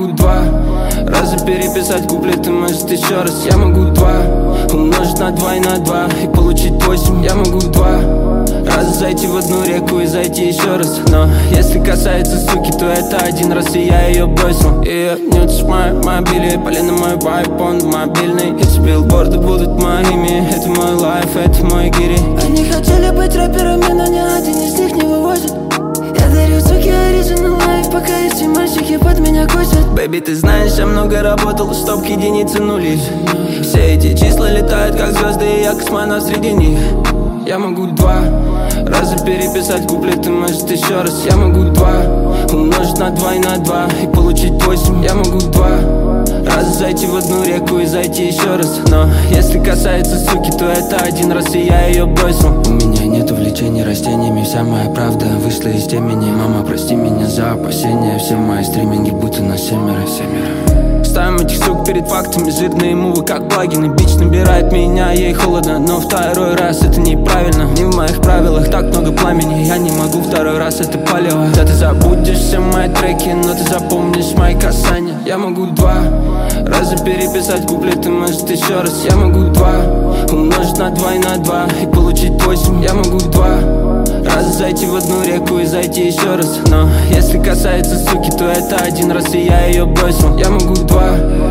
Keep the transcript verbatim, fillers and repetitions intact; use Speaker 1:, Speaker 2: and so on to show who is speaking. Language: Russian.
Speaker 1: могу два раза переписать куплеты, может еще раз. Я могу два умножить на два и на два и получить восемь. Я могу два раза зайти в одну реку и зайти еще раз. Но если касается суки, то это один раз, и я ее бросил. И не утешь мои мобили, полено мой вайп, он мобильный. Эти билборды будут моими, это мой лайф, это мой гири.
Speaker 2: Они хотели быть рэперами, но ни один из них не вывозит. Я дарю суки оригинал лайф, пока эти мальчики под меня косят.
Speaker 1: Бэйби, ты знаешь, я много работал, чтоб к единице нули. Все эти числа летают как звезды, и я космонавт среди них. Я могу два раза переписать куплеты, может еще раз. Я могу два умножить на два и на два и получить восемь. Я могу два раза зайти в одну реку и зайти еще раз. Но если касается суки, то это один раз, и я ее бросил. У меня нет увлечений растениями, вся моя правда вышла из темени. Мама, прости меня за опасения, все мои стриминги будто на семеро, семеро. Ставим этих сук перед фактами, жирные мувы как плагины. Бич набирает меня, ей холодно, но второй раз это неправильно. Не в моих правилах так много пламени, я не могу второй раз, это палево. Да ты забудешь все мои треки, но ты запомнишь мои касания. Я могу два раза переписать куплеты, может еще раз. Я могу два умножить на два и на два и получить восемь. Я могу два раза зайти в одну реку и зайти еще раз. Но если касается суки, то это один раз, и я ее бросил. Я могу два